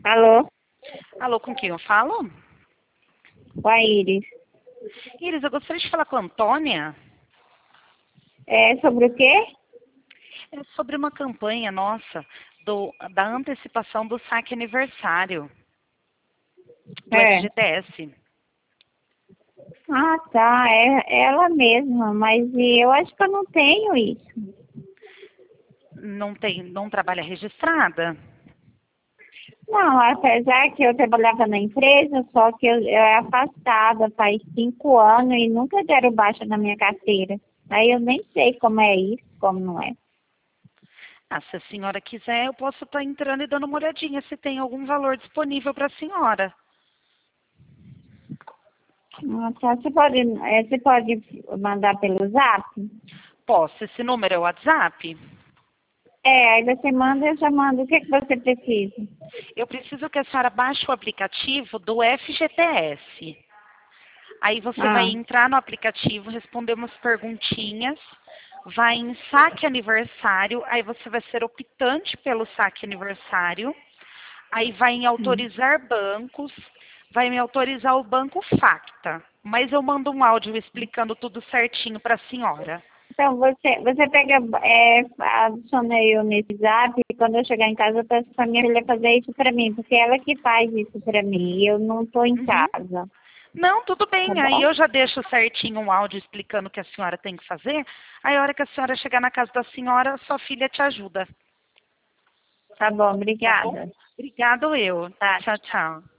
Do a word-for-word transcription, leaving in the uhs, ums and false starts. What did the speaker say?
Alô? Alô, com quem eu falo? Com a Iris. Iris, eu gostaria de falar com a Antônia. É sobre o quê? É sobre uma campanha nossa do, da antecipação do saque aniversário do É. F G T S. Ah, tá. É ela mesma, mas eu acho que eu não tenho isso. Não tem, não trabalha registrada? Não, apesar que eu trabalhava na empresa, só que eu, eu é afastada faz cinco anos e nunca deram baixa na minha carteira. Aí eu nem sei como é isso, como não é. Ah, se a senhora quiser, eu posso estar entrando e dando uma olhadinha se tem algum valor disponível para a senhora. Ah, tá. Você pode, é, você pode mandar pelo Zap? Posso? Esse número é o WhatsApp? É, aí você manda e eu já mando. O que, que você precisa? Eu preciso que a senhora baixe o aplicativo do F G T S. Aí você vai Ah, entrar no aplicativo, responder umas perguntinhas, vai em saque aniversário, aí você vai ser optante pelo saque aniversário, aí vai em hum. autorizar bancos, vai me autorizar o banco Facta, mas eu mando um áudio explicando tudo certinho para a senhora. Então, você, você pega, é, adiciona eu nesse Zap e quando eu chegar em casa eu peço pra minha filha fazer isso pra mim, porque ela que faz isso pra mim e eu não tô em Uhum. casa, Não, tudo tá bem. Aí bom? eu já deixo certinho um áudio explicando o que a senhora tem que fazer. Aí a hora que a senhora chegar na casa da senhora, sua filha te ajuda. Tá bom, Tá bom? obrigada. Obrigado eu. Tá. Tchau, tchau.